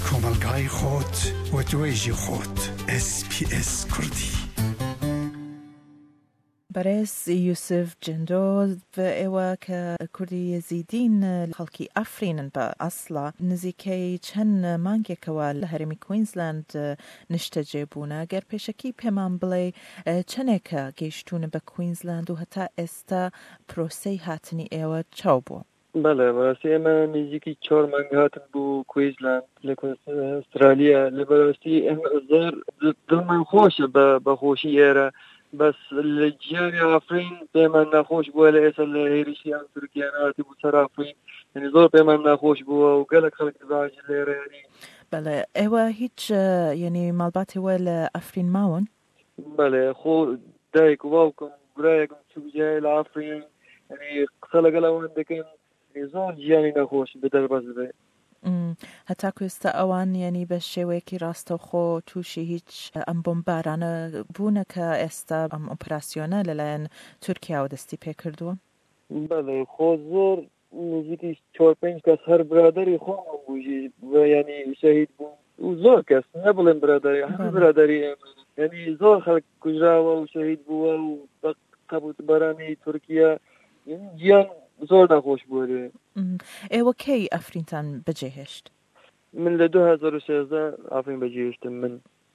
کۆمەلگای خۆت و دوێژی خۆت. SPS کوردی. بەڕێز یوسف جندۆ ئێوە کە کوردی یەزیدین خەڵکی ئەفرینن بە ئەسڵا نزیکەی چەند مانگێکەوە لە هەرێمی کوینزلاند نیشتەجێ بوونە. گەر پێشەکی پێمان بڵێ چەندێکە گەیشتونە بە کوینزلاند و هەتا ئێستا پرۆسەی هاتنی ئێوە چاو بووە؟ بەڵێ بەڕاستی ئێمە نزیکی 4 مانگ هاتن بۆ کوینزلاند لە ئوسترالیا. لە بەڕاستی ئێمە زۆر دڵمان خۆشە بە خۆشی ئێرە، بەس لە گیانی ئافرین پێمان ناخۆش بووە لە ئێستا لە هێرشیان تورکیان هاتی بوو سەر ئافرین، یعنی زۆر پێمان ناخۆش بووە و گەلک خەڵک زاژ لێرە. ینی بەڵێ ئێوە هیچ ینی ماڵباتێوە لە ئەفرین ماون؟ بەڵێ خۆ دایک و باوکم برایەکم چوجای لە ئافرین، ینی قسە لەگەڵ ئەوان دەکەن، زۆر گیانی نەخۆش بدەربەز بێ. هەتا کوێستا ئەوان ینی بە شێوەیەکی ڕاستەوخۆ تووشی هیچ ئەم بۆمبارانە بوونە کە ئێستا ئەم ئۆپراسیۆنە لەلایەن تورکیاوە دەستی پێکردووە؟ بەڵێ خۆ زۆر نزیکی 4-5 کەس هەر برادری خۆمان بووژی ینی شەهید بوون و زۆر کەس نەبڵێن برادری هەموو برادری ئێمە، ینی زۆر خەڵک کوژراوە و شەهید بووە و بە قەبوتبەرانی تورکیا، ینی گیان زۆر نەخۆش بووە. ئێوە کەی ئەفرینتان بەجێهێشت؟ من لە 2016 ئافرین بەجێهێشتم. من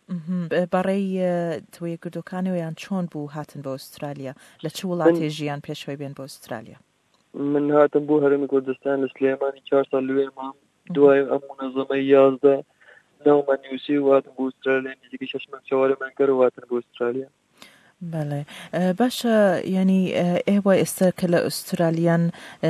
بەڕێی تۆیە گردۆکانەوەیان چۆن بوو هاتن بۆ ئوسترالیا؟ لە چ وڵاتی ژیان پێشەوەی بێن بۆ ئوسترالیا؟ من هاتم بۆ هەرێمی کوردستان لە سلێمانی 4 ساڵ لەوێ مام، دوای ئەم مونەزەمەی 11 ناومان نووسی و هاتم بۆ ئوسترالیا. نزیکی 6 مانگ چاوەڕێمان کرد و هاتن بۆ ئوسترالیا. بەڵێ باشە، ینی ئێوە ئێستا کە لە ئوسترالیان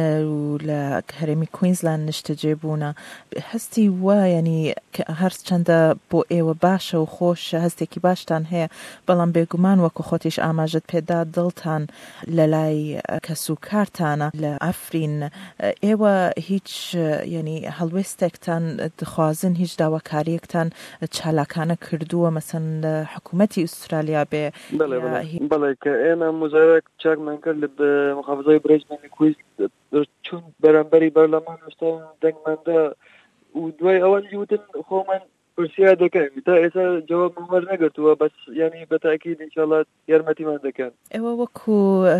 و لە هەرێمی کوینزلاند نیشتەجێ بوونە، هەستی وە ینی هەر چەندە بۆ ئێوە باشە و خۆشە، هەستێکی باشتان هەیە، بەڵام بێگومان وەکو خۆتیش ئاماژت پێدا دڵتان لە لای کەس و کارتانە لە ئەفرین. ئێوە هیچ ینی هەڵوێستێکتان دخوازن، هیچ داواکاریەکتان چالاکانە کردووە مەسەن لە حکوومەتی ئوسترالیا بێ؟ بەڵێ کە ئێمە مزارەك چاکمان کرد لە محافزای برێژمانی کویز چون بەرامبەری بەرلەمان وشتا دەنگماندا و دوای ئەوان جوتن خۆمان پرسیار دەکەین، تا ئێستا جوابمان وەرنەگرتووە، بەس ینی بەتاکید ئینشاڵڵا یارمەتیمان دەکەن. ئێوە وەکو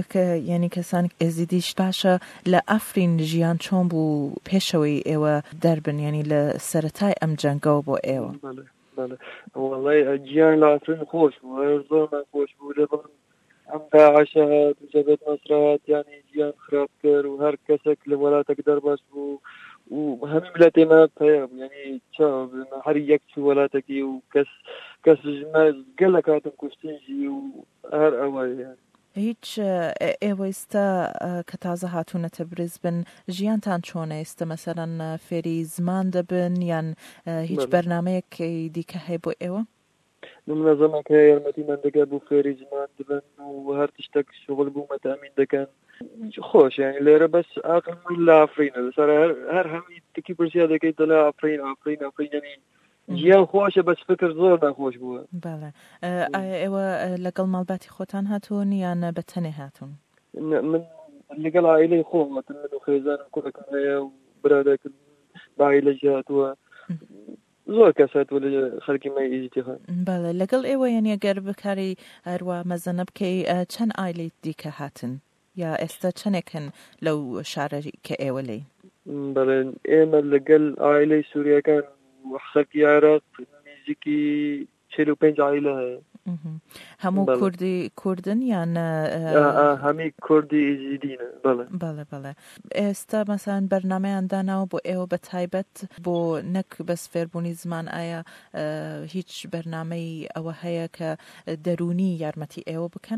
ینی کەسانی ئێزیدیش باشە لە ئەفرین ژیان چۆن بوو پێشەوەی ئێوە دەربن، ینی لە سەرەتای ئەم جەنگەوە بۆ ئێوە؟ بله والله گیان لە ئەفرین خۆش بوو، زۆرمان خۆش بوو، لەبەر ئەم داعش هات و جەبهەت نووسرا هات، ینی گیان خراپ کرد و هەر کەسێک لە وڵاتێک دەرباز بوو و هەمی ملەت ئێمە پەیە بوو، ینی هەر یەک چوو وڵاتێکی و کەس گەلک هاتن کوشتنجی و هەر ئەوە. هیچ ئێوە ئێستا کە تازە هاتوونەتە برزبن ژیانتان چۆنە ئێستا؟ مەسەرەن فێری زمان دەبن یان هیچ بەرنامەیەک دیکە هەیە بۆ ئێوە؟ منەزەمەکە یارمەتیمان دەکات بۆ فێری زمان دەبن و هەر تشتێک شغل بوو مەتامین دەکەن. خۆش ینی لێرە بەس ئاقل من لە ئافرینە لەسەر هەر هەمی تکی پرسیار دەکەیت لە ئافرین ینی گیان خۆشە، بەس فکر زۆر ناخۆش بووە. بەڵێ ئێوە لەگەڵ ماڵباتی خۆتان هاتوون یان بە تەنێ هاتوون؟ من لەگەڵ عائیلەی خۆم هاتم، من و خێزانم کوڕەکەم هەیە و برادەکەم بە عائیلەی هاتووە، زۆر کەس هاتووە لە خەڵکی مای ئیزیتیخان. بەڵێ لەگەڵ ئێوە یعنی ئەگەر بکاری هەروە مەزەنە بکەی چەند عائیلەی دیکە هاتن یا ئێستا چەندێکن لەو شارەی کە ئێوە لێی؟ بەڵێ ئێمە لەگەڵ عائیلەی سووریەکان و خەڵکی عێراق نزیکی 45 عائیلە هەیە. هەموو کوردن یان هەمی کوردی ئیزیدینە؟ بەڵێ ئێستا مەسەن بەرنامەیان داناوە بۆ ئێوە بە تایبەت بۆ نەک بەس فێربوونی زمان، ئایا هیچ بەرنامەی ئەوە هەیە کە دەرونی یارمەتی ئێوە بکەن؟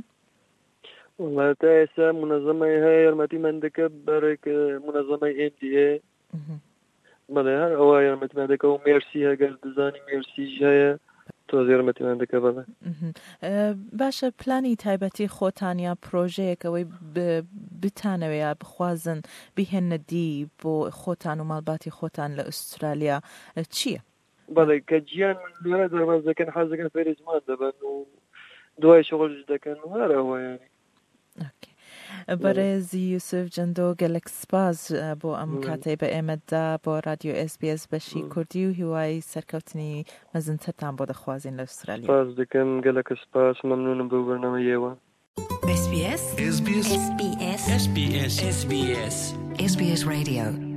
والله تا ئێستا منەزەمەی هەیە یارمەتیمان دەکات بەرێک منەزەمەی MDA. بەڵێ هەر ئەوە یارمەتیمان دەکات و مێرسی هەگەر دزانی مێرسیش هەیە تۆ یارمەتیمان دەکات. بەڵێ باشە، پلانی تایبەتی خۆتان یا پرۆژەیەکەوەی بتانەوە یا بخوازن بهێنە دی بۆ خۆتان و ماڵباتی خۆتان لە ئوسترالیا چییە؟ بەڵێ کە گیان لێرە دەرباز دەکەن، حەز دەکەن فێری زمان دەبن و دوای شغلش دەکەن و هەر ئەوە. ینی بەڕێزی یوسف جەندۆ گەلێک سپاس بۆ ئەم کاتەی بە ئێمەدا بۆ رادیۆ SBS بەشی کوردی و هیوای سەرکەوتنی مەزنترتان بۆ دەخوازین لە ئوسترالیا. سپاس دەکەم گەلێک سپاس مەمنونم بەو بەرنامەیەوە. SBS SBS SBS SBS SBS SBS Radio